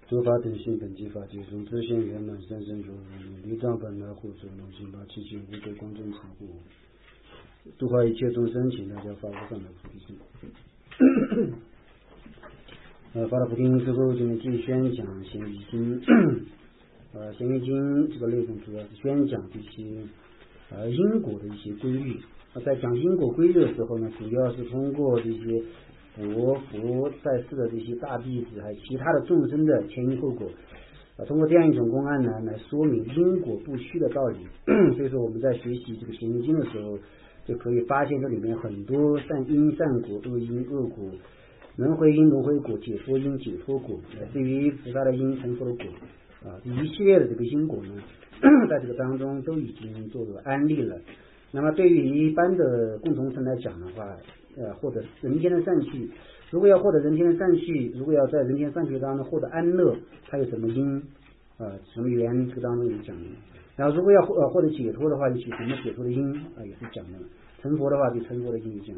诸法等性本具法界中，自性圆满三身如如，离障本来护持龙心八七七无对光正常护，度化一切众生，请大家发布上的菩提心。发了菩提心之后，就继续宣讲《咸鱼经》。《咸鱼经》这个内容主要是宣讲这些因果的一些规律。在讲因果规律的时候呢，主要是通过这些佛在世的这些大弟子，还有其他的众生的前因后果，通过这样一种公案呢，来说明因果不虚的道理。所以说我们在学习这个《咸鱼经》的时候，就可以发现这里面很多善因善果、恶因恶果、轮回因轮回果、解脱因解脱果，至于菩萨的因成佛的果这一系列的这个因果呢，在这个当中都已经做了安利了。那么对于一般的共同生来讲的话，获得人间的善趣，如果要获得人间的善趣，如果要在人间善趣当中获得安乐，它有什么因什么缘，这个当中有讲的。然后如果要获得解脱的话，有什么解脱的因也是讲的。成佛的话，对成佛的因也讲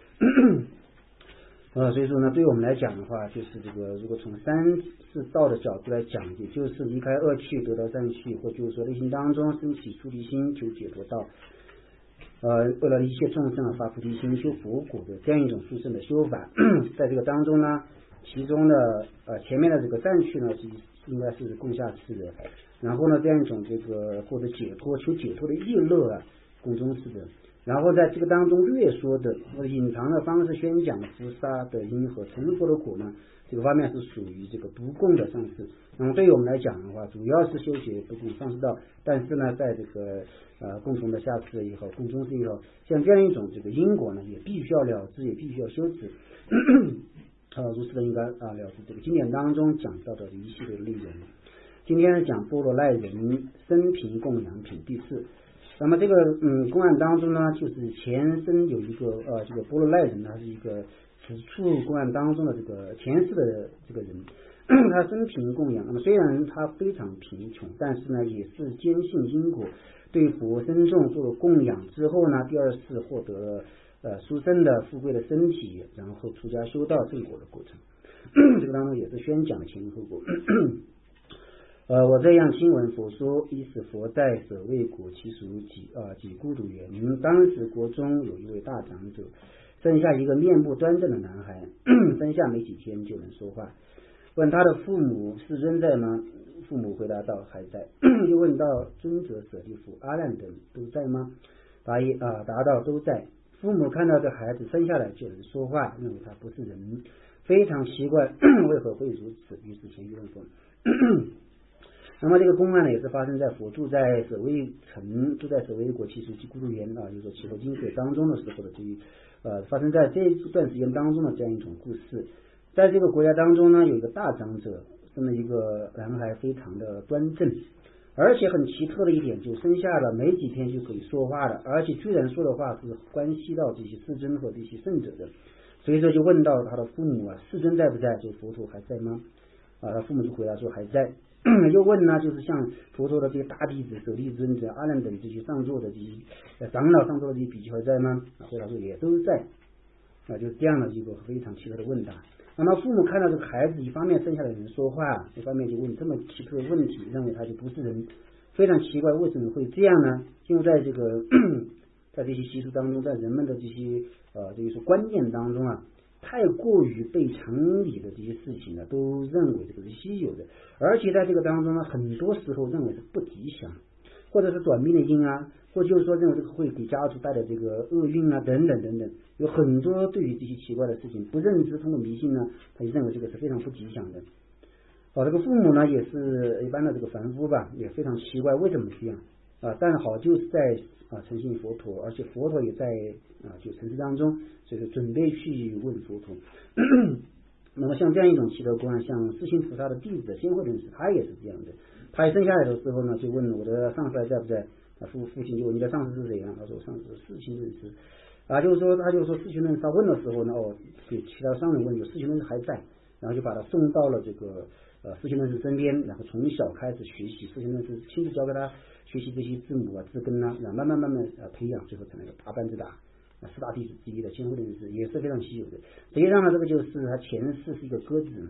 的。所以说呢，对我们来讲的话，就是这个如果从三世道的角度来讲，也就是离开恶趣得到善趣，或就是说内心当中升起菩提心求解脱道，为了一切众生发菩提心修佛果的这样一种殊胜的修法。在这个当中呢，其中的前面的这个善趣呢是应该是共下次的，然后呢这样一种这个获得解脱求解脱的意乐共中次的，然后在这个当中略说的或者隐藏的方式宣讲菩萨的因和成佛的果呢，这个方面是属于这个不共的上士。那么对于我们来讲的话，主要是修学不共上士道，但是呢在这个共同的下士也好，共中士也好，像这样一种这个因果呢，也必须要了知，也必须要修持。如此的应该了知这个经典当中讲到的一系列内容。今天呢讲波罗赖人生平供养品第4。那么这个公案当中呢，就是前身有一个这个波罗赖人呢，是一个此处公案当中的这个前世的这个人，他生平供养。那么虽然他非常贫穷，但是呢也是坚信因果，对佛僧众做了供养之后呢，第二世获得了殊胜的富贵的身体，然后出家修道正果的过程。这个当中也是宣讲前因后果。我这样听闻佛说，一是佛在舍卫国，其属几孤独园。当时国中有一位大长者，生下一个面目端正的男孩，生下没几天就能说话。问他的父母世尊在吗？父母回答道还在。又问到尊者舍利弗、阿难等都在吗？答道都在。父母看到这孩子生下来就能说话，认为他不是人，非常奇怪为何会如此，于是前去问佛。那么这个公案呢，也是发生在佛住在舍卫城，住在舍卫国其属几孤独园就是说其后经水当中的时候的发生在这一段时间当中的这样一种故事。在这个国家当中呢，有一个大长者生了一个男孩，非常的端正，而且很奇特的一点，就生下了没几天就可以说话了，而且居然说的话是关系到这些世尊和这些圣者的。所以说就问到他的父母世尊在不在？就佛陀还在吗？他父母就回答说还在。又问呢，就是像佛陀的这些大弟子舍利尊者、阿难等这些上座的这些长老上座的这些比丘还在吗？回答说也都在。就是这样的一个非常奇特的问答。那么父母看到这个孩子，一方面生下来人说话，一方面就问这么奇特的问题，认为他就不是人，非常奇怪，为什么会这样呢？因为在这个在这些习俗当中，在人们的这些就是观念当中太过于被常理的这些事情呢，都认为这个是稀有的，而且在这个当中呢，很多时候认为是不吉祥，或者是短命的因或就是说认为这个会给家族带来这个厄运等等等等，有很多对于这些奇怪的事情不认知，通过迷信呢，他就认为这个是非常不吉祥的。这个父母呢也是一般的这个凡夫吧，也非常奇怪为什么这样但好就是在诚信佛陀，而且佛陀也在就尘世当中，所以说准备去问佛陀。那么像这样一种奇特公案，像世亲菩萨的弟子先会认识，他也是这样的。他一生下来的时候呢，就问我的上司还在不在？父亲就问你的上司是谁他说上司是世亲认识。他就说世亲认识。他问的时候呢，给其他上人问，有世亲认识还在，然后就把他送到了这个世亲认识身边，然后从小开始学习，世亲认识亲自教给他学习这些字母字根然后慢慢培养，最后成了一个大班智达4大弟子之一的千户认识，也是非常稀有的。实际上呢，这个就是他前世是一个鸽子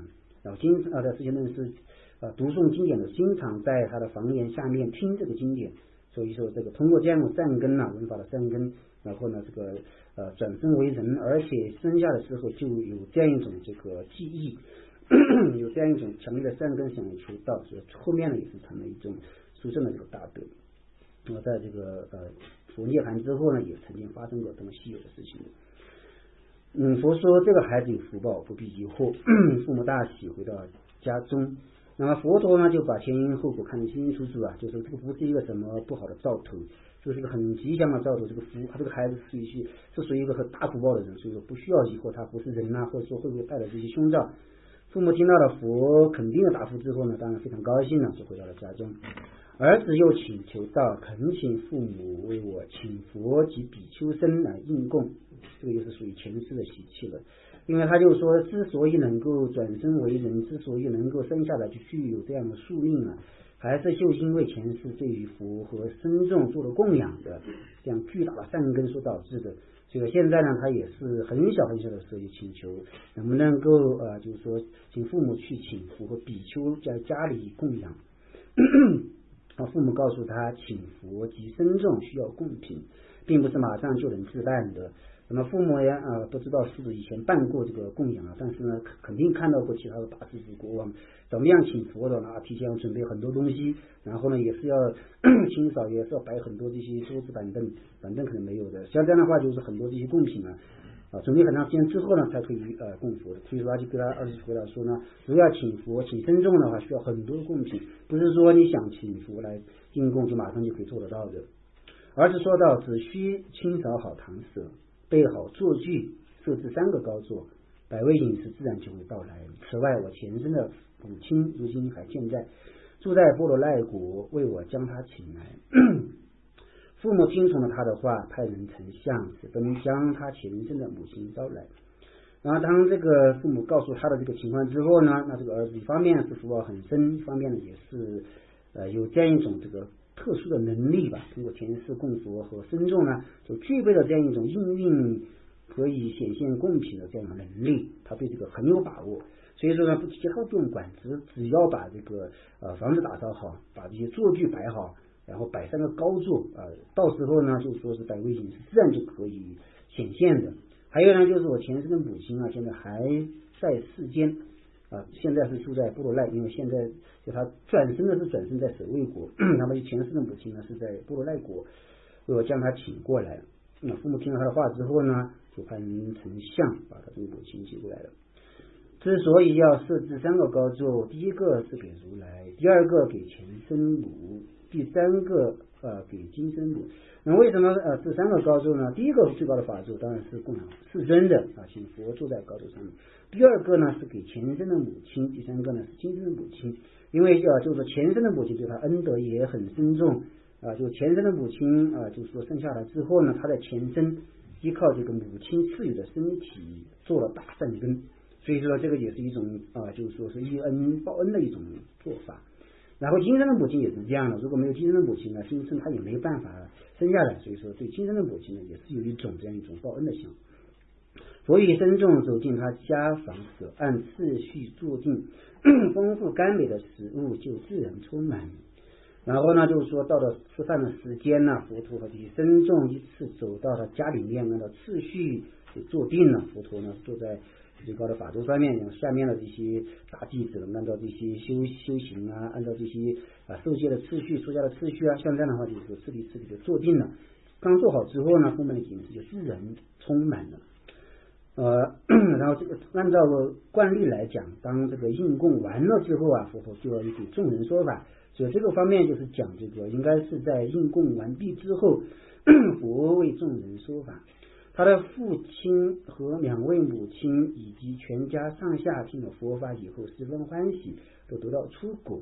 然后在释迦牟尼是读诵经典的，经常在他的房檐下面听这个经典。所以说这个通过这样的善根文法的善根，然后呢这个转生为人，而且生下的时候就有这样一种这个记忆，有这样一种强烈的善根想要求道，所以后面呢也是成了一种殊胜的这个大德。那么在这个佛涅槃之后呢，也曾经发生过这么稀有的事情。佛说这个孩子有福报，不必疑惑。父母大喜，回到家中。那么佛陀呢就把前因后果看得清清楚楚啊，就是这个不是一个什么不好的兆头，就是一个很吉祥的兆头。这个福，他这个孩子是属于一个很大福报的人，所以说不需要疑惑他不是人或者说会不会带来这些凶兆。父母听到了佛肯定的答复之后呢，当然非常高兴了，就回到了家中。儿子又请求道，恳请父母为我请佛及比丘僧来应供，这个就是属于前世的习气了。因为他就说，之所以能够转生为人，之所以能够生下来就具有这样的宿命啊，还是就因为前世对于佛和僧众做了供养的这样巨大的善根所导致的。所以现在呢，他也是很小的时候就请求能不能够就是说请父母去请佛和比丘在家里供养。父母告诉他，请佛及僧众需要供品，并不是马上就能自办的。那么父母也不知道是不是以前办过这个供养啊，但是呢肯定看到过其他的大师祖国王怎么样请佛的啊，提前要准备很多东西，然后呢也是要清扫，也是要摆很多这些桌子板凳可能没有的，像这样的话就是很多这些贡品准备很长时间之后呢才可以供佛的。所以说他就给他儿子回答说呢，如果要请佛请僧众的话，需要很多贡品，不是说你想请佛来进贡就马上就可以做得到的。儿子说道，只需清扫好堂舍，备好坐具，设置3个高座，百味饮食自然就会到来。此外，我前身的母亲如今还健在，住在波罗奈国，为我将他请来。父母听从了他的话，派人丞相使奔将他前身的母亲招来。然后当这个父母告诉他的这个情况之后呢，那这个儿子一方面是福报很深，一方面呢也是有这样一种这个特殊的能力吧，通过前世供佛和僧众呢，就具备了这样一种应运可以显现贡品的这样的能力，他对这个很有把握。所以说呢，其他不用管，只要把这个房子打扫好，把这些坐具摆好，然后摆3个高座到时候呢就说是百味饮食自然就可以显现的。还有呢，就是我前世的母亲现在还在世间现在是住在波罗奈，因为现在就他转生在舍卫国，那么前世的母亲呢是在波罗奈国，为我将他请过来。那父母听了他的话之后呢，就派人丞相把他这个母亲请过来了。之所以要设置3个高座，第一个是给如来，第二个给前生母，第3个给今生母。那为什么这3个高座呢？第一个最高的法座当然是供养世尊的请佛坐在高座上面。第二个呢是给前生的母亲，第3个呢是今生的母亲。因为就是前生的母亲对他恩德也很深重就前生的母亲就是说生下来之后呢，他的前身依靠这个母亲赐予的身体做了大善根，所以说这个也是一种就是说是以恩报恩的一种做法。然后今生的母亲也是这样的，如果没有今生的母亲呢，今生他也没办法生下来，所以说对今生的母亲呢也是有一种这样一种报恩的想法。佛与僧众走进他家房舍，按次序坐定，丰富甘美的食物就自然充满。然后呢就是说到了吃饭的时间呢，佛陀和这些僧众依次走到了家里面，按照次序就坐定了。佛陀呢坐在最高的法座上面，下面的这些大弟子按照这些修行按照这些受戒的次序出家的次序像这样的话就是次第就坐定了。刚做好之后呢，后面的饮食就自然充满了。然后这个按照惯例来讲，当这个应供完了之后佛陀就要给众人说法，所以这个方面就是讲这个应该是在应供完毕之后，佛为众人说法。他的父亲和2位母亲以及全家上下听了佛法以后十分欢喜，都得到出果。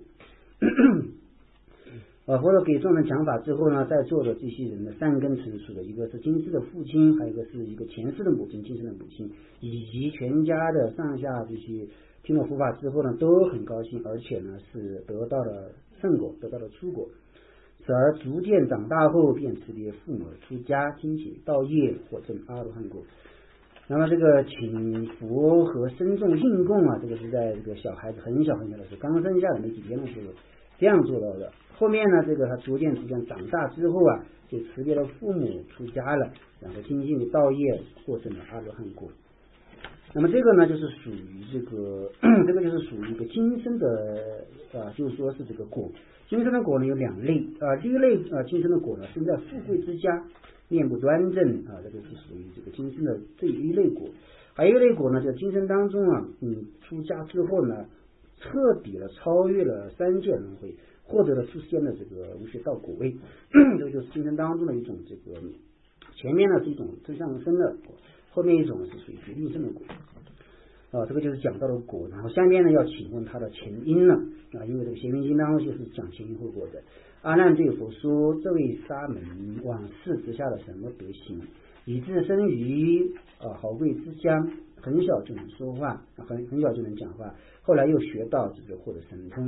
佛陀给众人讲法之后呢，在座的这些人的3根成熟的，一个是今世的父亲，还有一个是一个前世的母亲，今世的母亲，以及全家的上下这些听了佛法之后呢，都很高兴，而且呢是得到了圣果，得到了出果。此而逐渐长大后，便辞别父母出家，精进道业，获证阿罗汉果。 那么这个请佛和僧众应供啊，这个是在这个小孩子很小很小的时候，刚生下来没几天的时候这样做到的。后面呢，这个他逐渐长大之后啊，就辞别了父母出家了，然后精进的道业，获证了阿罗汉果。那么这个呢，就是属于这个这个就是属于一个今生的就是说是这个果。今生的果呢有两类第一类今生的果呢生在富贵之家，面不端正这个是属于这个今生的这一类果。还有一类果呢，在今生当中啊，出家之后呢，彻底的超越了三界轮回，获得了出现的这个无学道果位，这就是今生当中的一种这个，前面呢是一种真相生的果，后面一种是属于决定生的果。这个就是讲到了果，然后下面呢要请问他的前因了因为这个邪明经当中就是讲前因后果的。阿难对佛说：“这位沙门往世之下的什么德行，以致生于好贵之家，很小就能说话，很小就能讲话，后来又学到就是获得神通。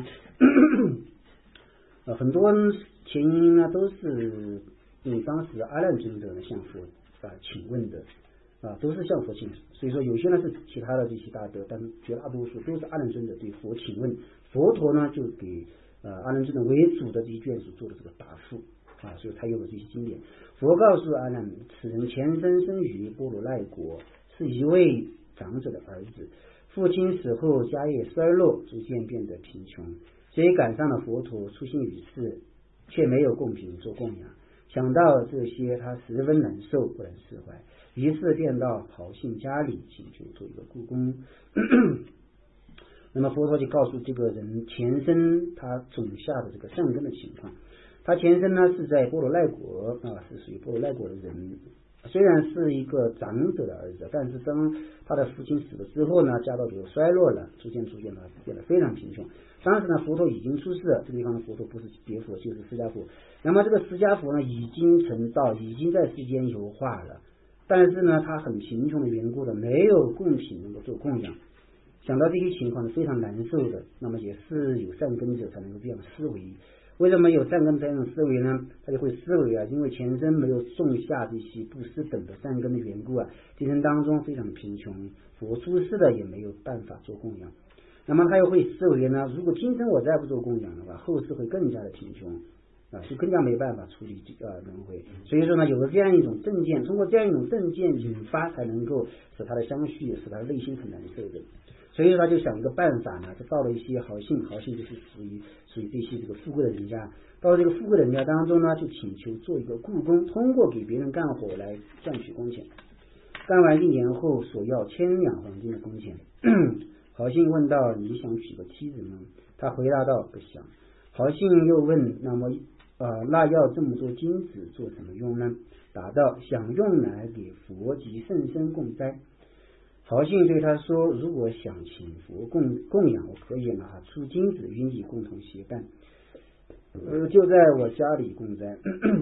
很多前因呢都是当时阿难尊者向佛请问的。”都是向佛请，所以说有些呢是其他的这些大德，但绝大多数都是阿难尊者对佛请问，佛陀呢就给阿难尊者为主的这些眷属做了这个答复所以才有了这些经典。佛告诉阿难，此人前生生于波罗奈国，是一位长者的儿子，父亲死后家业衰落，逐渐变得贫穷，所以赶上了佛陀出现于世，却没有供品做供养。想到这些，他十分难受，不能释怀，于是便到好信家里请求做一个故宫。那么佛陀就告诉这个人前生他种下的这个善根的情况。他前生呢是在波罗奈国是属于波罗奈国的人，虽然是一个长者的儿子，但是当他的父亲死了之后呢，家道就衰落了，逐渐的变得非常贫穷。当时呢，佛陀已经出世了，这个地方的佛陀不是别佛，就是释迦佛。那么这个释迦佛呢，已经成道，已经在世间游化了，但是呢，他很贫穷的缘故呢，没有供品能够做供养。想到这些情况是非常难受的。那么也是有善根者才能够这样思维。为什么有善根这样思维呢？他就会思维因为前生没有种下这些布施等的善根的缘故今生当中非常贫穷，佛出世的也没有办法做供养。那么他又会思维呢，如果今生我再不做供养的话，后世会更加的贫穷就更加没办法处理轮回。所以说呢，有了这样一种正见，通过这样一种正见引发，才能够使他的相续，使他的内心很难受的。所以他就想一个办法呢，就到了一些好信就是属于这些这个富贵的人家，到了这个富贵的人家当中呢，就请求做一个故宫，通过给别人干活来赚取工钱。干完1年后，所要1000两黄金的工钱。好信问道：“你想娶个妻子吗？”他回答道：“不想。”好信又问：“那么那要这么多金子做什么用呢？”答道：“想用来给佛及圣僧供斋。”好信对他说：“如果想请佛供养，我可以拿出金子与你共同携伴，就在我家里供斋。”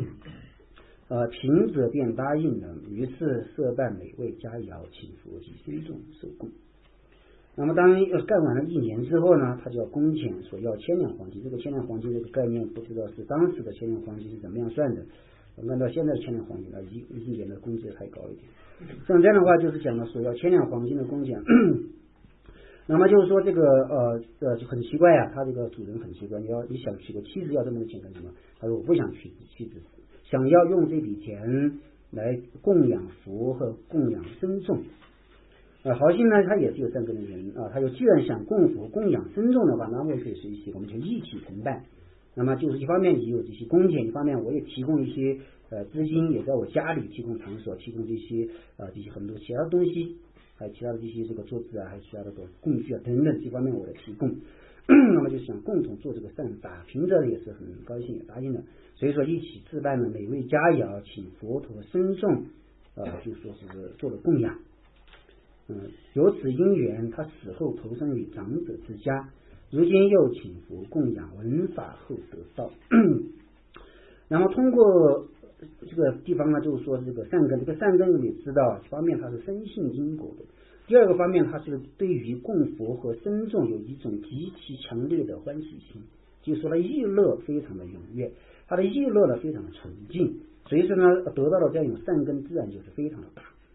贫者便答应了，于是设办美味佳肴，请佛及僧众受供。那么当干完了1年之后呢，他就要工钱，所要1000两黄金。这个1000两黄金这个概念，不知道是当时的1000两黄金是怎么样算的。按照现在的1000两黄金一年的工资还高一点。像这样的话，就是讲了所要1000两黄金的工钱。那么就是说这个就很奇怪他这个主人很奇怪，你想娶个妻子要这么多钱干什么？他说我不想娶妻子，想要用这笔钱来供养佛和供养僧众。好信呢，他也是有善根的人他就既然想供佛供养僧众的话，那我可以随喜，我们就一起承办。那么就是一方面也有这些工钱，一方面我也提供一些资金，也在我家里提供场所，提供这些很多其他东西，还有其他的这些这个桌子还有其他的工具等等，这方面我来提供。那么就想共同做这个善法，贫者也是很高兴，也答应了。所以说一起置办了美味佳肴，请佛陀僧众就说是做了供养。有此因缘，他死后投生于长者之家，如今又请佛供养，闻法后得道。然后通过这个地方呢，就是说这个善根，这个善根你知道，一方面它是深信因果的，第二个方面它是对于供佛和僧众有一种极其强烈的欢喜心，就是说呢意乐非常的踊跃，他的意乐呢非常的纯净，所以说呢得到了这样一种善根，自然就是非常的大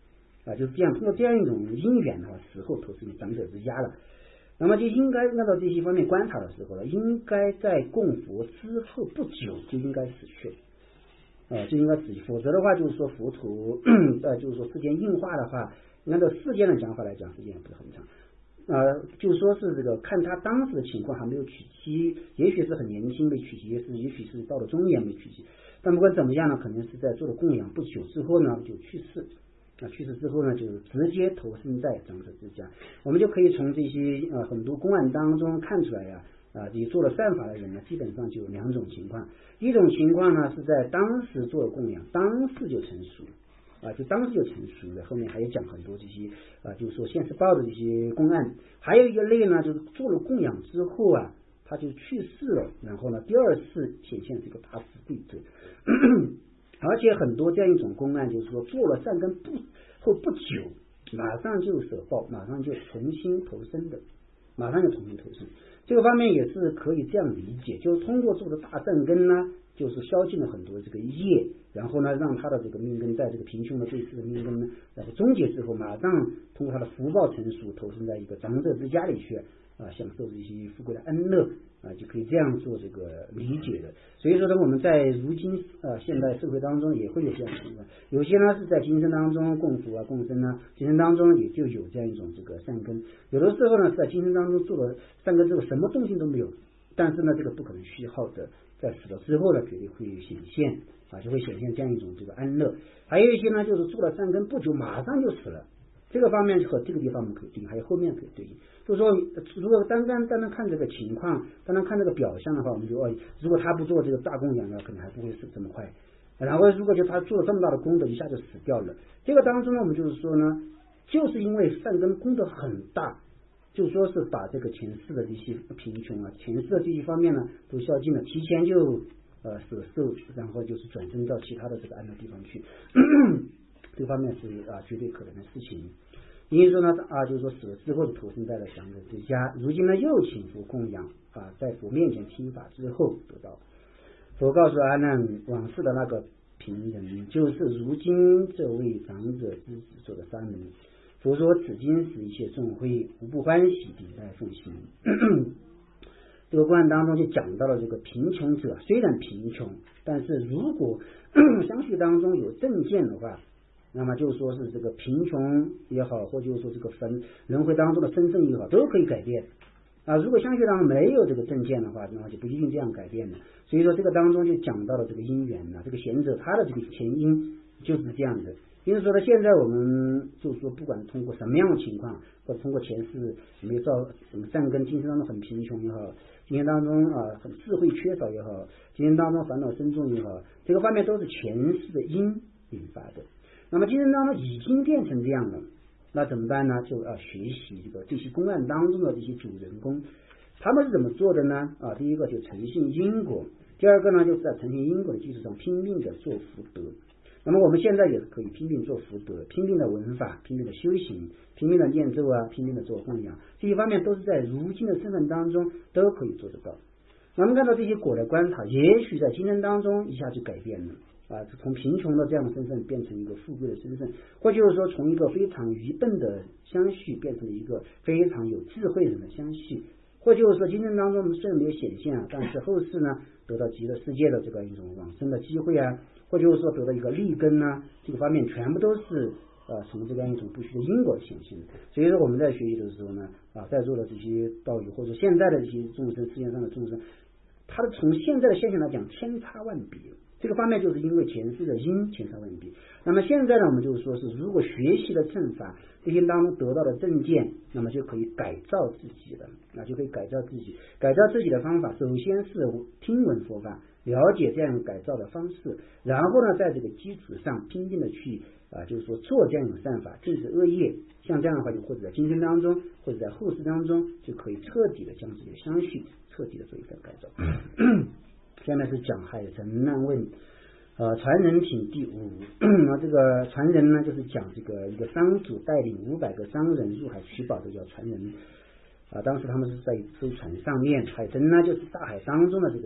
就是这样通过这样一种因缘的话，死后投生于长者之家了。那么就应该按照这些方面观察的时候呢，应该在供佛之后不久就应该死去，就应该死去，否则的话就是说佛陀就是说世间硬化的话，按照世间的讲法来讲，时间也不是很长。就是说是这个看他当时的情况还没有娶妻，也许是很年轻没娶妻，也许是到了中年没娶妻，但不管怎么样呢，可能是在做了供养不久之后呢就去世。去世之后呢，就直接投生在长者之家。我们就可以从这些很多公案当中看出来呀，你做了善法的人呢，基本上就有两种情况。一种情况呢是在当时做了供养，当时就成熟，就当时就成熟了。后面还有讲很多这些就是说现世报的这些公案。还有一个类呢，就是做了供养之后他就去世了，然后呢第二次显现这个大富贵者。而且很多这样一种公案，就是说做了善根后不久，马上就舍报，马上就重新投生的，马上就重新投生。这个方面也是可以这样理解，就是通过做的大善根呢，就是消尽了很多这个业，然后呢让他的这个命根在这个贫穷的这次的命根呢，然后终结之后，马上通过他的福报成熟，投生在一个长者之家里去享受这些富贵的恩乐就可以这样做这个理解的。所以说呢，我们在如今现代社会当中也会有这样的情况，有些呢是在今生当中供佛供生呢，今生当中也就有这样一种这个善根，有的时候呢是在今生当中做了善根之后什么动静都没有，但是呢这个不可能虚耗的，在死了之后呢绝对会显现就会显现这样一种这个安乐。还有一些呢就是做了善根不久马上就死了，这个方面和这个地方我们可以对应，还有后面可以对应。就是说如果单单看这个情况，单单看这个表象的话，我们就如果他不做这个大供养呢，可能还不会死这么快。然后如果就他做了这么大的功德，一下就死掉了。这个当中呢，我们就是说呢，就是因为善根功德很大，就说是把这个前世的这些贫穷前世的这些方面呢都消尽了，提前就舍受，然后就是转生到其他的这个安乐地方去。这方面是绝对可能的事情。因此说呢就是说死了之后的投生在了长者之家，如今呢又请佛供养在佛面前听法之后得到。佛告诉阿难，往事的那个贫人就是如今这位长者之子所的三人。佛说此经使一切众会无不欢喜顶戴奉行。这个观案当中就讲到了这个贫穷者虽然贫穷，但是如果相续当中有正见的话，那么就说是这个贫穷也好，或者说这个轮回当中的身份也好，都可以改变如果相续当中没有这个正见的话，那么就不一定这样改变的。所以说这个当中就讲到了这个因缘这个贤者他的这个前因就是这样的。因此说呢，现在我们就是说不管通过什么样的情况，或者通过前世没有造什么善根，今生当中很贫穷也好，今天当中很智慧缺少也好，今天当中烦恼深重也好，这个方面都是前世的因引发的。那么今生当中已经变成这样了，那怎么办呢？就要学习这些公案当中的这些主人公，他们是怎么做的呢？第一个就诚信因果，第二个呢就是在诚信因果的基础上拼命的做福德。那么我们现在也是可以拼命做福德，拼命的闻法，拼命的修行，拼命的念咒拼命的做供养，这些方面都是在如今的身份当中都可以做得到。那么看到这些果的观察，也许在今生当中一下就改变了从贫穷的这样的身份变成一个富贵的身份，或就是说从一个非常愚笨的相续变成了一个非常有智慧人的相续，或就是说今生当中虽然没有显现但是后世呢得到极乐世界的这个一种往生的机会或就是说得到一个利根这个方面全部都是从这样一种不虚的因果显现的。所以说我们在学习的时候呢在座的这些道友或者现在的这些众生，世界上的众生，他的从现在的现象来讲千差万别，这个方面就是因为前世的因千差万别。那么现在呢，我们就是说是如果学习了正法，这些当中得到的正见，那么就可以改造自己了就可以改造自己。改造自己的方法，首先是听闻佛法，了解这样改造的方式，然后呢在这个基础上拼命的去就是说做这样一种善法，禁止恶业。像这样的话，就或者在今生当中，或者在后世当中，就可以彻底的将自己的相续彻底的做一个改造。下面是讲海神难问传人品第五。这个传人呢，就是讲这个一个商主带领500个商人入海取宝，这叫传人当时他们是在一艘船上面，海神呢就是大海当中的这个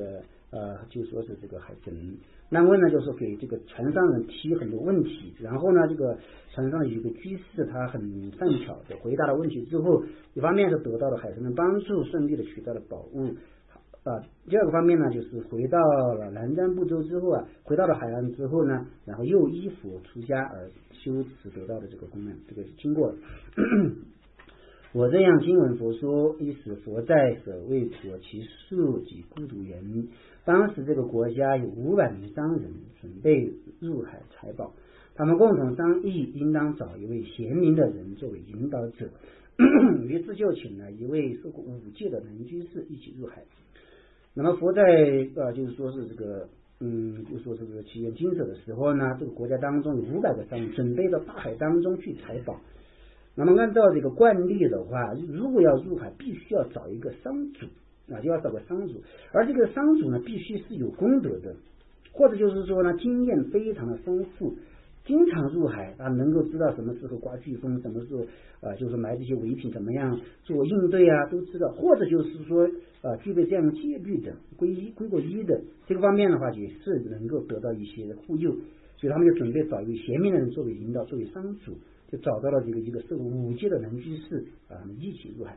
就说是这个海神。那么呢，就是给这个船上人提很多问题，然后呢，这个船上有一个居士，他很善巧的回答了问题之后，一方面是得到了海神的帮助，顺利的取到了宝物。第二个方面呢，就是回到了南瞻部洲之后回到了海岸之后呢，然后又依佛出家而修持得到的这个功能，这个是经过我这样经闻佛说，一时佛在舍卫国其数及孤独人。当时这个国家有500名商人准备入海采宝，他们共同商议应当找一位贤明的人作为引导者，于是就请了一位受过5戒的能居士一起入海。那么佛在就是说是这个就是说这个祈愿经舍的时候呢，这个国家当中有500个商人准备到大海当中去采宝。那么按照这个惯例的话，如果要入海，必须要找一个商主就要找个商主，而这个商主呢，必须是有功德的，或者就是说呢，经验非常的丰富，经常入海能够知道什么时候刮飓风，什么时候就是买这些伪品怎么样做应对都知道，或者就是说具备这样戒律的归过一的这个方面的话，也是能够得到一些护佑，所以他们就准备找一位贤明的人作为引导，作为商主，就找到了一个受5戒的能居士一起入海。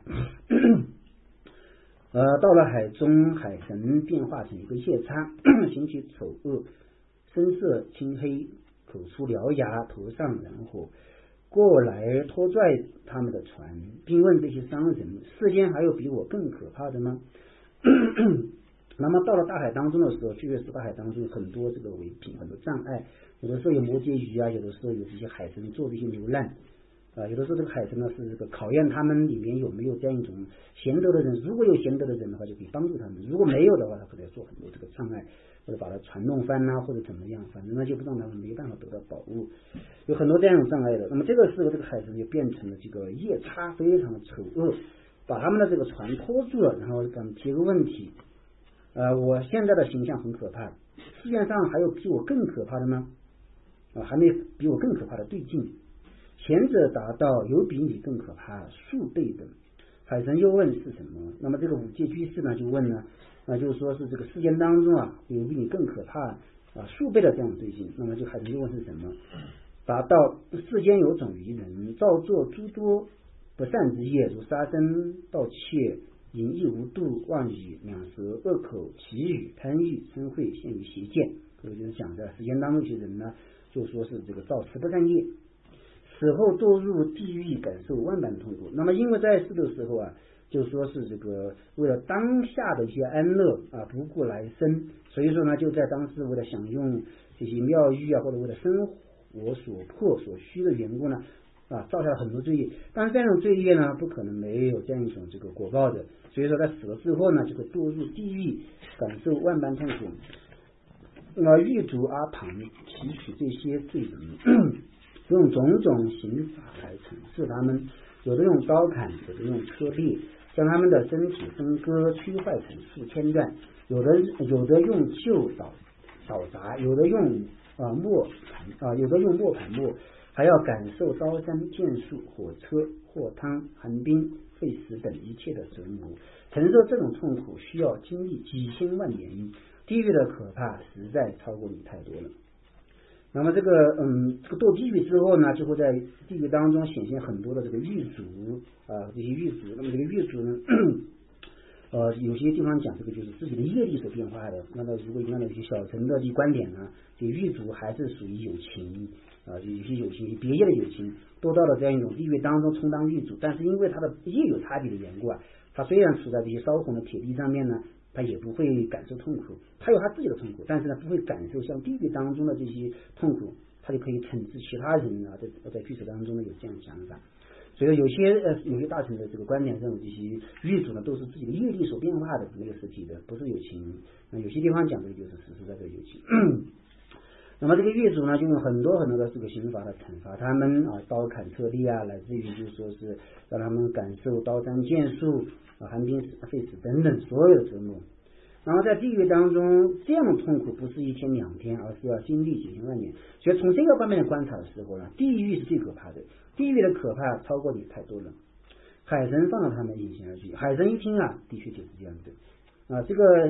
到了海中，海神变化成一个夜叉，形体丑恶，身色青黑，口出獠牙，头上燃火，过来拖拽他们的船，并问这些商人：世间还有比我更可怕的吗？那么到了大海当中的时候，确实是大海当中有很多这个伪品，很多障碍，有的时候有魔羯鱼有的时候有这些海神做这些流浪有的时候这个海神呢是这个考验他们里面有没有这样一种贤德的人，如果有贤德的人的话，就可以帮助他们；如果没有的话，他可能要做很多这个障碍，或者把他船弄翻或者怎么样，反正呢就不让他们没办法得到宝物，有很多这样的障碍的。那么这个时候，这个海神就变成了这个夜叉，非常的丑恶，把他们的这个船拖住了，然后给他们提个问题：我现在的形象很可怕，世界上还有比我更可怕的吗？还没比我更可怕的对境。前者答道：有比你更可怕数倍的。海神又问是什么？那么这个5戒居士呢就问呢，就是说是这个世间当中有比你更可怕数倍的这样的对境。那么这个海神就问是什么？答道：世间有种愚人，造作诸多不善之业，如杀生、盗窃、淫逸无度、妄语、两舌、恶口、绮语、贪欲、嗔恚，陷于邪见。这个就是讲的世间当中一些人呢，就说是这个造持不善业，死后堕入地狱，感受万般痛苦。那么因为在世的时候就说是这个为了当下的一些安乐不顾来生，所以说呢就在当时为了享用这些妙欲或者为了生活所迫所需的缘故呢造下了很多罪业。但是这种罪业呢不可能没有这样一种这个果报的，所以说在死了之后呢就会堕入地狱，感受万般痛苦。狱卒阿旁提取这些罪人，用种种刑法来惩治他们，有的用刀砍，有的用车裂，将他们的身体分割摧坏成数千段，有的用臼捣砸，有的用磨盘磨，还要感受刀山剑树、火车、火汤、寒冰、沸死等一切的折磨。承受这种痛苦需要经历几千万年，地狱的可怕实在超过你太多了。那么这个堕地狱之后呢，就会在地狱当中显现很多的这个狱卒这些狱卒。那么这个狱卒呢有些地方讲这个就是自己的业力所变化的。那么如果按照一些小乘的观点呢，这狱卒还是属于有情有些有情别业的有情都到了这样一种地狱当中充当狱卒，但是因为他的业有差别的缘故他虽然处在这些烧红的铁地上面呢，他也不会感受痛苦，他有他自己的痛苦，但是呢不会感受像地狱当中的这些痛苦，他就可以惩治其他人在具体当中呢有这样的想法。所以有些大乘的这个观点认为这些狱卒呢都是自己的业力所变化的，没有实体的，不是有情。那有些地方讲的就是实实在在有情。那么这个狱卒呢就用很多很多的这个刑罚来惩罚他们刀砍车裂乃至于就是说是让他们感受刀山剑树寒冰沸死等等所有的折磨。然后在地狱当中这样的痛苦不是1天2天，而是要经历几千万年。所以从这个方面的观察的时候呢，地狱是最可怕的，地狱的可怕超过你太多了。海神放到他们隐形而去，海神一听的确就是这样的这个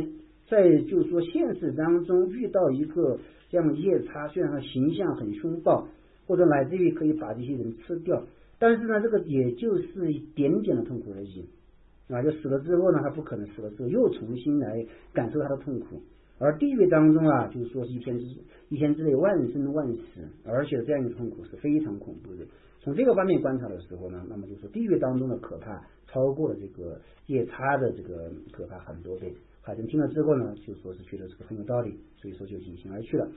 在就是说现实当中遇到一个这样的夜叉，虽然他形象很凶暴，或者乃至于可以把这些人吃掉，但是呢，这个也就是一点点的痛苦而已啊，就死了之后呢，他不可能死了之后又重新来感受他的痛苦。而地狱当中啊，就是说是一天之内万生万死，而且这样一种痛苦是非常恐怖的。从这个方面观察的时候呢，那么就是地狱当中的可怕超过了这个夜叉的这个可怕很多倍。海神听了之后呢，就说是觉得这个很有道理，所以说就隐形而去了。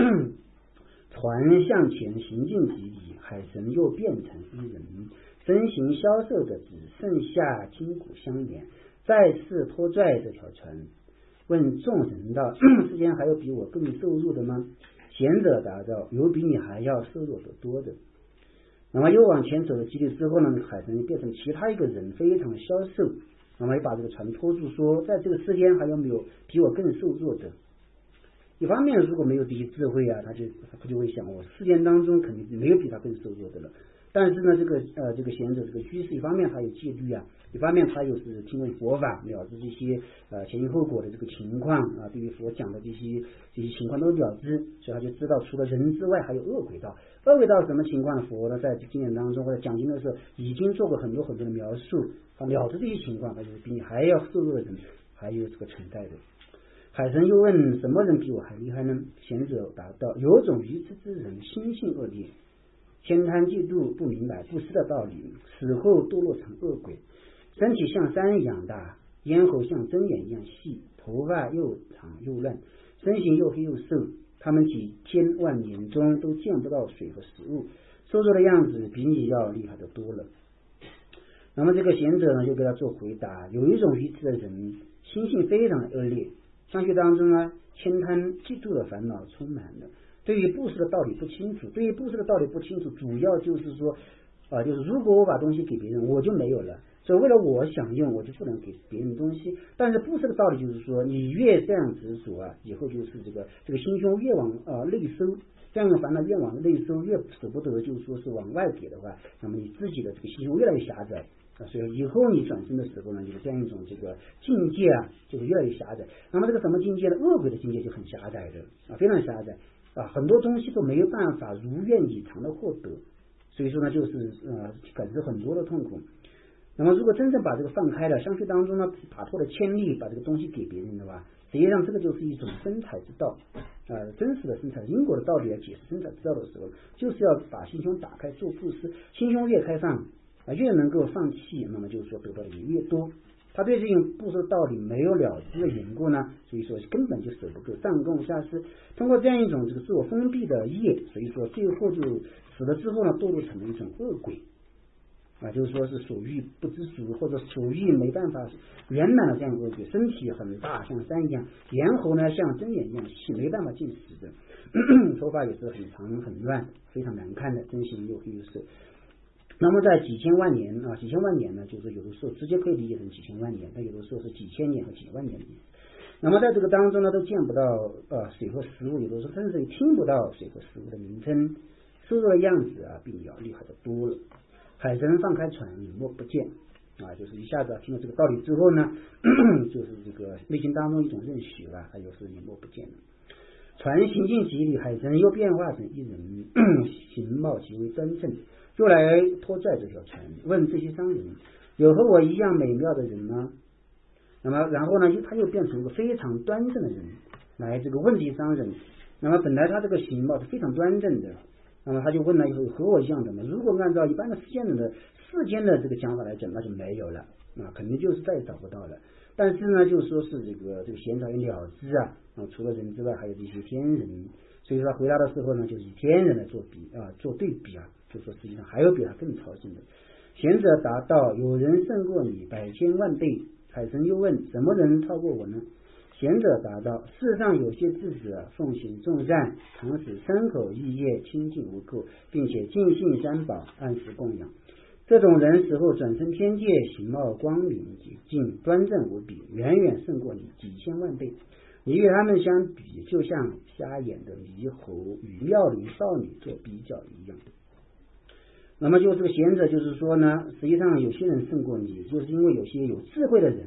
船向前行进几里，海神又变成一人，身形消瘦的只剩下筋骨相连，再次拖拽这条船，问众人道：世间还有比我更瘦弱的吗？贤者答道：有比你还要瘦弱得多的。那么又往前走了几里之后呢，海神变成其他一个人，非常消瘦，那么也把这个船拖住，说在这个世间还有没有比我更瘦弱的。一方面如果没有这些智慧啊，他就会想，我世间当中肯定没有比他更瘦弱的了。但是呢，这个贤者这个居士，一方面他有戒律啊，一方面他又是听闻佛法，了知这些前因后果的这个情况啊，对于佛讲的这些情况都了知，所以他就知道除了人之外还有恶鬼道。恶鬼道什么情况？佛呢在经典当中或者讲经的时候已经做过很多的描述，他了知这些情况，他就是比你还要瘦弱的人还有这个存在的。海神又问：什么人比我还厉害呢？贤者答道：有种愚痴之人，心性恶劣，偏贪嫉妒，不明白布施的道理，死后堕落成恶鬼，身体像山一样大，咽喉像针眼一样细，头发又长又乱，身形又黑又瘦，他们几千万年中都见不到水和食物，瘦弱的样子比你要厉害的多了。那么这个贤者呢就给他做回答：有一种愚痴的人，心性非常恶劣，相续当中呢悭贪嫉妒的烦恼充满了，对于布施的道理不清楚，主要就是说就是如果我把东西给别人，我就没有了，所以为了我享用，我就不能给别人东西。但是布施的道理就是说，你越这样执着啊，以后就是这个心胸越往内收，这样的烦恼越往内收，越舍不得就是说是往外给的话，那么你自己的这个心胸越来越狭窄。所以以后你转生的时候呢，就是这样一种这个境界啊，就是越来越狭窄。那么这个什么境界呢？恶鬼的境界就很狭窄的非常狭窄很多东西都没有办法如愿以偿的获得，所以说呢，就是感受很多的痛苦。那么如果真正把这个放开了，相续当中呢，打破了牵力，把这个东西给别人的话，实际上这个就是一种生财之道真实的生财因果的道理来解释生财之道的时候，就是要把心胸打开做布施，心胸越开放越能够放弃，那么就是说得到的也越多。他对这种布施道理没有了知的缘故呢，所以说根本就舍不够上供下施。通过这样一种这个自我封闭的业，所以说最后就死了之后呢，堕落成了一种恶鬼就是说是所欲不知足，或者所欲没办法圆满的这样恶鬼，身体很大像山一样，咽喉呢像针眼一样细，没办法进食的头发也是很长很乱，非常难看的，身形又黑又瘦。那么在几千万年呢，就是有的时候直接可以理解成几千万年，但有的时候是几千年和几万年的意思。那么在这个当中呢，都见不到水和食物，有的时候甚至听不到水和食物的名称，瘦弱的样子比你要厉害的多了。海神放开船，隐没不见就是一下子听了这个道理之后呢就是这个内心当中一种认许了，他又是隐没不见了。船行进几里，海神又变化成一人形貌极为端正，又来拖拽这条船，问这些商人：有和我一样美妙的人吗？那么然后呢，他又变成一个非常端正的人来这个问这些商人。那么本来他这个形貌是非常端正的，那么他就问了以后，和我一样的吗？如果按照一般的世间的这个讲法来讲，那就没有了肯定就是再也找不到了。但是呢，就说是这个贤者也了知除了人之外还有这些天人，所以说他回答的时候呢，就是以天人来做对比就说实际上还有比他更超胜的。贤者答道：有人胜过你百千万倍。海神又问：什么人超过我呢？贤者答道：世上有些智者奉行众善，常使身口意业清净无垢，并且尽信三宝，按时供养。这种人死后转生天界，形貌光明洁净，端正无比，远远胜过你几千万倍。你与他们相比，就像瞎眼的猕猴与妙龄少女做比较一样。那么就这个贤者就是说呢，实际上有些人胜过你，就是因为有些有智慧的人呢，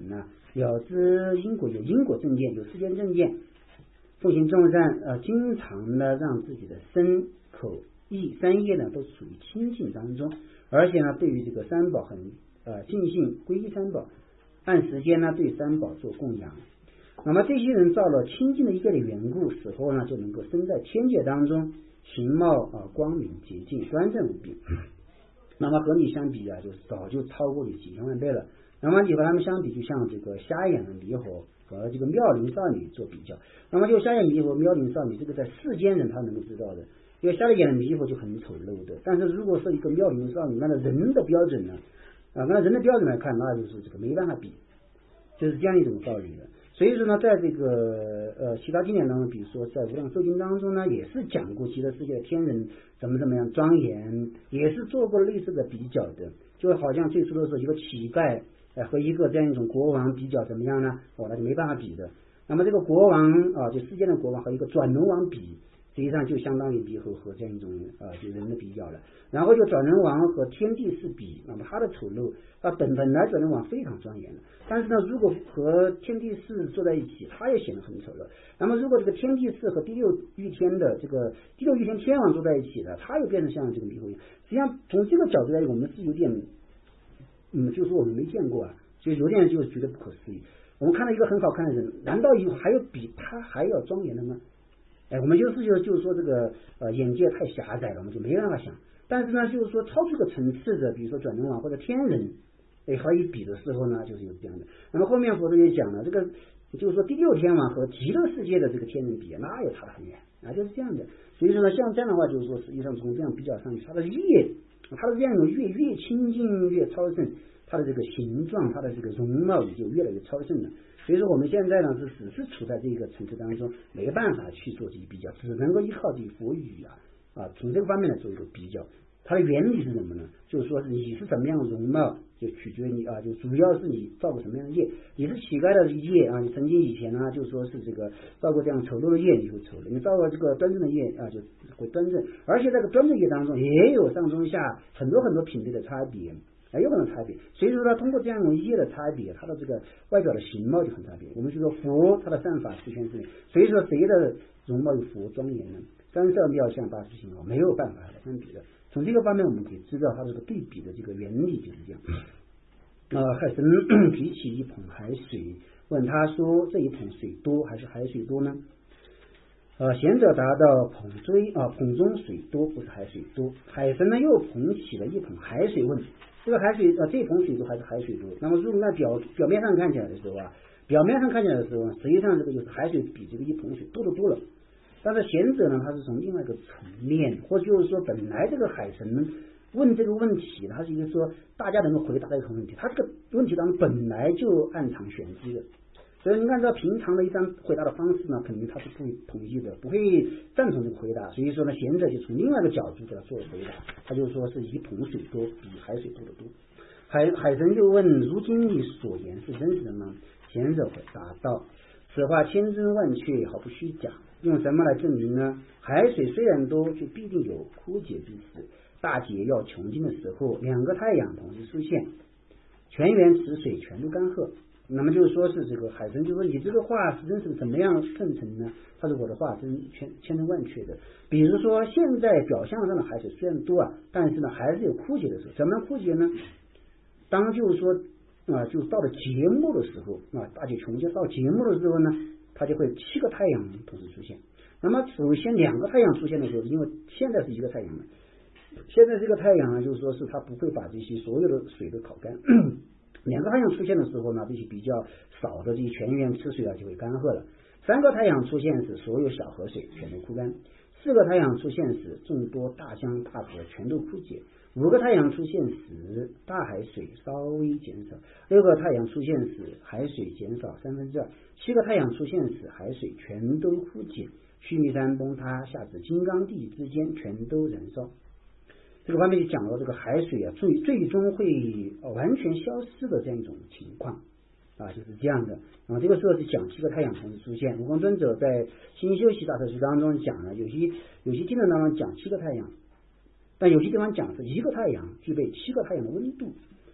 了知因果，有因果正见，有世间正见，奉行众善，经常呢让自己的身口意三业呢都处于清净当中，而且呢对于这个三宝很尽信皈依三宝，按时间呢对三宝做供养。那么这些人造了清净的业的缘故，死后呢就能够生在天界当中，形貌光明洁净，端正无比。那么和你相比就是早就超过你几千万倍了。那么你和他们相比，就像这个瞎眼的猕猴和这个妙龄少女做比较。那么就瞎眼猕猴、妙龄少女，这个在世间人他能够知道的，因为瞎了眼的猕猴就很丑陋的。但是如果是一个妙龄少女，那人的标准呢，按人的标准来看，那就是这个没办法比，就是这样一种道理的。所以说呢，在这个其他经典当中，比如说在《无量寿经》当中呢，也是讲过极乐世界的天人怎么样庄严，也是做过类似的比较的。就好像最初的时候，一个乞丐和一个这样一种国王比较怎么样呢？那就没办法比的。那么这个国王就世间的国王和一个转轮王比，实际上就相当于猕猴和这样一种就人的比较了。然后就转轮王和天地是比，那么他的丑陋本来转轮王非常庄严的，但是呢，如果和天地是坐在一起，他也显得很丑陋。那么如果这个天地是和第六御天的这个第六御天天王坐在一起的，他又变成像这个猕猴一样。实际上从这个角度来讲，我们是有点就是说我们没见过就有点就觉得不可思议。我们看到一个很好看的人，难道还有比他还要庄严的吗？我们就是说这个眼界太狭窄了，我们就没办法想。但是呢，就是说超出个层次的，比如说转轮王或者天人，和一比的时候呢，就是有这样的。那么后面佛陀也讲了，这个就是说第六天王和极乐世界的这个天人比，那也差得很远就是这样的。所以说呢，像这样的话，就是说实际上从这样比较上去，它的这样一种越清净越超胜，它的这个形状，它的这个容貌也就越来越超胜了。所以说我们现在呢只是处在这个层次当中，没办法去做这些比较，只能够依靠这佛语从这个方面来做一个比较。它的原理是什么呢？就是说你是什么样的容貌，就取决于你就主要是你造过什么样的业。你是乞丐的业你曾经以前呢，就说是这个造过这样丑陋的业，你就丑陋；你造过这个端正的业就会端正。而且这个端正业当中也有上中下很多品类的差别。有很多差别，所以说呢，通过这样一种业的差别，它的这个外表的形貌就很差别。我们就说佛它的善法十全十美，所以说谁的容貌有佛庄严呢？三色妙相八十形貌，没有办法来相比的。从这个方面我们可以知道它这个对比的这个原理就是这样。海神提起一捧海水，问他说：“这一捧水多还是海水多呢？”贤者答道：“捧中水多，不是海水多。”海神呢又捧起了一捧海水，问：“这个海水这一捧水多还是海水多？”那么如果表面上看起来的时候实际上这个就是海水比这个一捧水多得多了。但是贤者呢，他是从另外一个层面，或者就是说本来这个海神问这个问题，他是一个说大家能够回答的一个问题，他这个问题当中本来就暗藏玄机的。所以你按照平常的一般回答的方式呢，肯定他是不同意的，不会赞同这个回答。所以说呢，贤者就从另外一个角度给他做回答，他就说是一捧水多，比海水多得多。海神就问：“如今你所言是真实的吗？”贤者回答道：“此话千真万确，毫不虚假。用什么来证明呢？海水虽然多，却必定有枯竭之时。大劫要穷尽的时候，两个太阳同时出现，全员池水全都干涸。”那么就是说是这个海神就说：“你这个话是真是怎么样证成呢？”他说：“我的话真千真万确的。比如说现在表象上的海水虽然多但是呢还是有枯竭的时候。怎么枯竭呢？当就是说就到了节末的时候大劫穷尽到节末的时候呢，它就会7个太阳同时出现。那么首先2个太阳出现的时候，因为现在是一个太阳嘛，现在这个太阳呢，就是说是它不会把这些所有的水都烤干。2个太阳出现的时候呢，这些比较少的这些泉源池水就会干涸了。3个太阳出现时，所有小河水全都枯干。4个太阳出现时，众多大江大河全都枯竭。5个太阳出现时，大海水稍微减少。6个太阳出现时，海水减少2/3。7个太阳出现时，海水全都枯竭。须弥山崩塌，下至金刚地之间全都燃烧。这个方面就讲到这个海水最终会完全消失的这样一种情况就是这样的。这个时候是讲7个太阳同时出现。悟空尊者在新修习大特书当中讲了，有些经文当中讲7个太阳，但有些地方讲是1个太阳具备7个太阳的温度。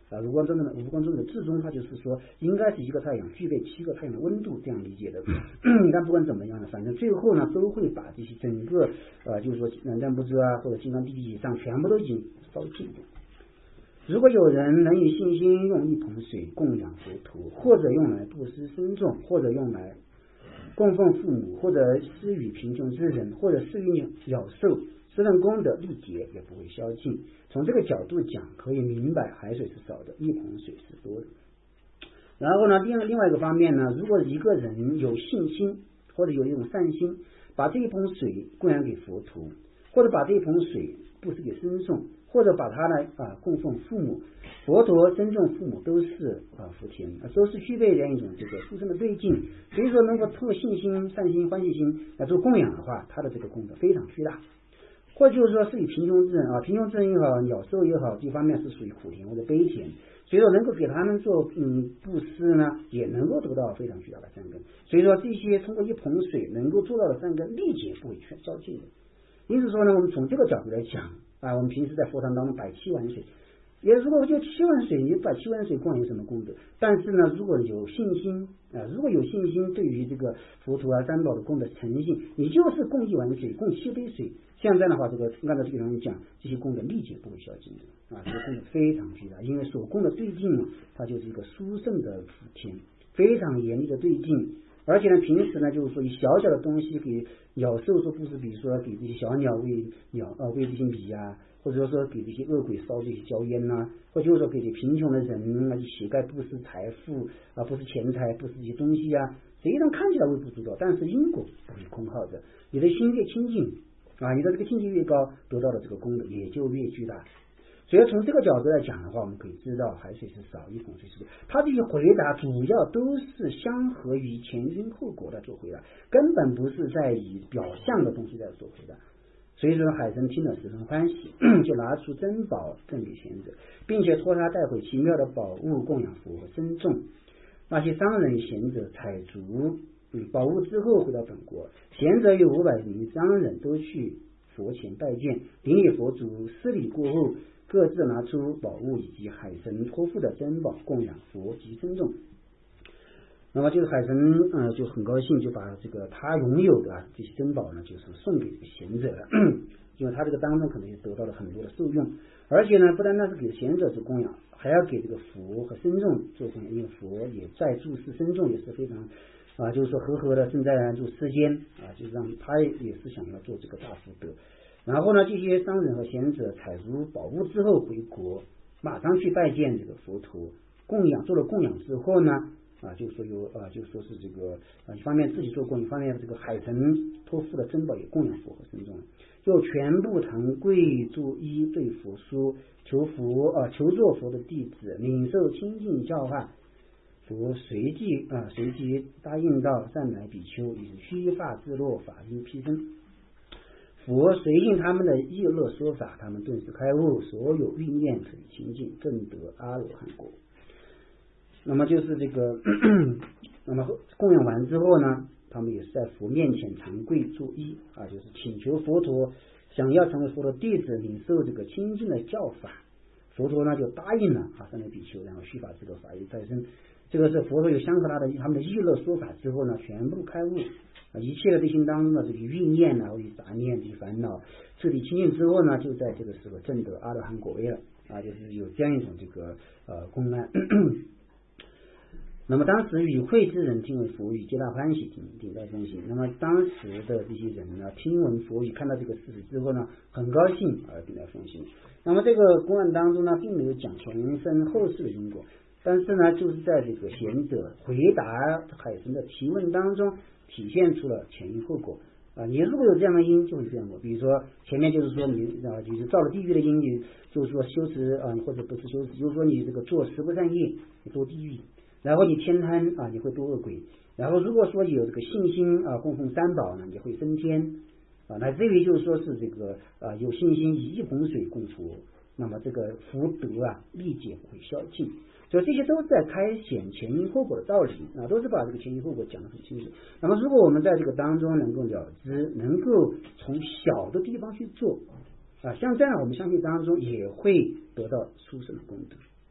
无光中的至中，它就是说应该是一个太阳具备7个太阳的温度这样理解的。你看不管怎么样呢，反正最后呢都会把这些整个就是说南瞻部洲啊或者金刚地以上全部都已经烧尽的。如果有人能以信心用一盆水供养佛陀，或者用来布施僧众，或者用来供奉父母，或者施予贫穷之人，或者施予鸟兽，这份功德历劫也不会消尽。从这个角度讲，可以明白海水是少的，一盆水是多的。然后呢，另外一个方面呢，如果一个人有信心或者有一种善心，把这一盆水供养给佛陀，或者把这一盆水布施给僧众，或者把它呢供奉父母，佛陀、僧众、父母都是福田，都是具备这样一种这个殊胜的对境。所以说，能够通过信心、善心、欢喜心来做供养的话，他的这个功德非常巨大。或就是说是以贫穷之人贫穷之人也好，鸟兽也好，这方面是属于苦田或者悲田，所以说能够给他们做布施呢，也能够得到非常巨大的善根。所以说这些通过一盆水能够做到的善根，历劫不会全消尽的。因此说呢，我们从这个角度来讲我们平时在佛堂当中摆7碗水，也如果就7碗水，你摆7碗水供养有什么功德？但是呢，如果有信心对于这个佛陀三宝的功德诚信，你就是供1碗水，供7杯水，像这样的话，这个按照这个上面讲，这些功德历劫不会消尽的这个功德非常巨大，因为所供的对境它就是一个殊胜的福田，非常严厉的对境。而且呢，平时呢，就是说以小小的东西给鸟兽做布施，比如说给这些小鸟喂这些米或者说给这些恶鬼烧这些焦烟或者就是说给这贫穷的人乞丐布施财富布施钱财，布施这些东西实际上看起来微不足道，但是因果不会空耗的。你的心越清净你的这个境界越高，得到的这个功德也就越巨大。所以从这个角度来讲的话，我们可以知道海水是少，一盆水是多。他这些回答主要都是相合于前因后果来做回答，根本不是在以表象的东西在做回答。所以说海神听了十分欢喜，就拿出珍宝赠给贤者，并且托他带回奇妙的宝物供养佛和僧众。那些商人贤者采足宝物之后回到本国，贤者有500名商人都去佛前拜见，顶礼佛足，施礼过后，各自拿出宝物以及海神托付的珍宝供养佛及僧众。那么这个海神就很高兴，就把这个他拥有的这些珍宝呢，就是送给这个贤者了。因为他这个当中可能也得到了很多的受用，而且呢，不单单是给贤者做供养，还要给这个佛和僧众做供养，因为佛也在住世，僧众也是非常就是说和的正在住世间就是让他也是想要做这个大福德。然后呢，这些商人和贤者采足宝物之后回国，马上去拜见这个佛陀，供养做了供养之后呢就是说就是说是这个一方面自己做供养，一方面这个海神托付的珍宝也供养佛和僧众，就全部堂跪作揖对佛说，求做佛的弟子，领受清净教化。佛随即答应道：善来比丘，以须发自落，法音披身。佛随应他们的议乐说法，他们顿时开悟，所有欲念可以清净，证得阿罗汉果。那么就是这个那么供养完之后呢，他们也是在佛面前长跪作揖就是请求佛陀想要成为佛的弟子，领受这个清净的教法。佛陀呢就答应了善来比丘，然后须发自落，法音再生。这个是佛陀有相和他们的议乐说法之后呢，全部开悟一切的内心当中的这些欲念或者杂念、这些烦恼彻底清净之后呢，就在这个时候证得阿罗汉果位了就是有这样一种这个公案。那么当时与会之人听闻佛语，皆大欢喜，顶戴奉行。那么当时的这些人呢，听闻佛语，看到这个事实之后呢，很高兴而顶戴奉行。那么这个公案当中呢，并没有讲前生后世的因果，但是呢，就是在这个贤者回答海神的提问当中，体现出了前因后果你如果有这样的因，就会这样果。比如说前面就是说你就是造了地狱的因，你就是说修持或者不是修持，就是说你这个做10不善业，你堕地狱。然后你天贪你会堕恶鬼。然后如果说有这个信心供奉三宝呢，你会升天乃至于就是说是这个有信心以一盆水供佛，那么这个福德历劫不会消尽。所以这些都是在开显前因后果的道理都是把这个前因后果讲得很清楚。那么如果我们在这个当中能够了知，能够从小的地方去做像这样，我们相信当中也会得到殊胜的功德。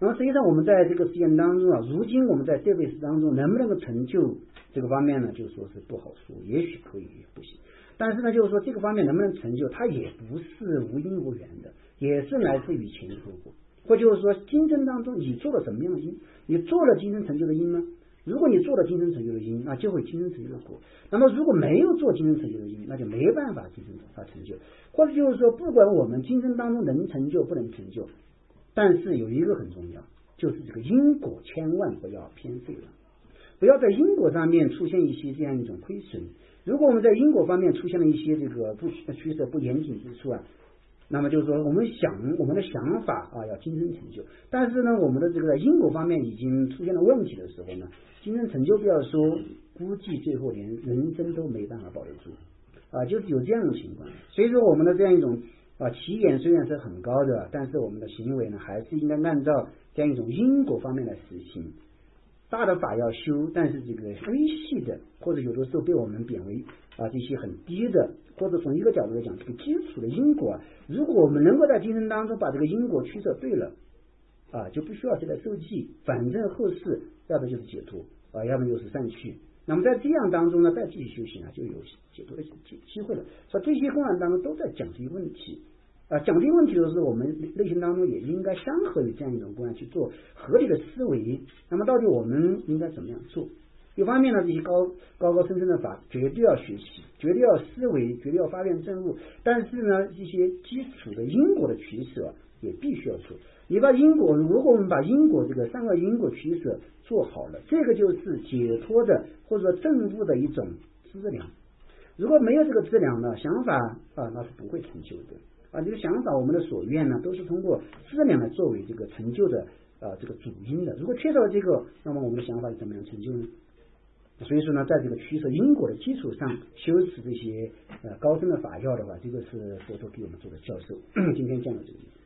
那么实际上我们在这个实践当中啊，如今我们在这辈子当中能不能够成就这个方面呢，就说是不好说，也许可以，也不行。但是呢，就是说这个方面能不能成就，它也不是无因无缘的，也是来自于前因后果。或就是说，今生当中你做了什么样的因，你做了今生成就的因吗？如果你做了今生成就的因，那就会今生成就的果。那么如果没有做今生成就的因，那就没办法今生成就。或者就是说，不管我们今生当中能成就不能成就，但是有一个很重要，就是这个因果千万不要偏废了，不要在因果上面出现一些这样一种亏损。如果我们在因果方面出现了一些这个不取舍不严谨之处啊，那么就是说我们的想法啊要今生成就，但是呢我们的这个因果方面已经出现了问题的时候呢，今生成就不要说，估计最后连人生都没办法保得住啊，就是有这样的情况。所以说我们的这样一种起点虽然是很高的，但是我们的行为呢还是应该按照这样一种因果方面来实行。大的法要修，但是这个微细的或者有的时候被我们贬为这些很低的，或者从一个角度来讲，这个基础的因果如果我们能够在今生当中把这个因果取舍对了就不需要再来受记，反正后世要的就是解脱要么就是善趣。那么在这样当中呢，再继续修行就有解脱的机会了。所以这些公案当中都在讲这些问题讲这个问题的时候，我们内心当中也应该相合于这样一种公案去做合理的思维。那么到底我们应该怎么样做？一方面呢，这些高深的法绝对要学习，绝对要思维，绝对要发愿证悟。但是呢，一些基础的因果的取舍也必须要做。你把因果，如果我们把因果这个三个因果取舍做好了，这个就是解脱的或者说证悟的一种资粮。如果没有这个资粮呢，想法那是不会成就的这个想法，我们的所愿呢，都是通过资粮来作为这个成就的这个主因的。如果缺少了这个，那么我们的想法怎么样成就呢？所以说呢，在这个取舍因果的基础上修持这些高深的法要的话，这个是佛陀给我们做的教授。今天讲到这里。